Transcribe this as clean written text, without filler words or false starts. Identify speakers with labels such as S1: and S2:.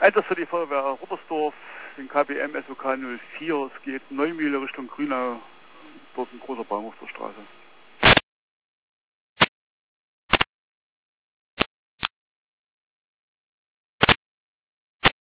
S1: Einsatz für die Feuerwehr Ruppersdorf, den KBM SOK 04. Es geht Neumühle Richtung Grünau. Dort ein großer Baum auf der Straße.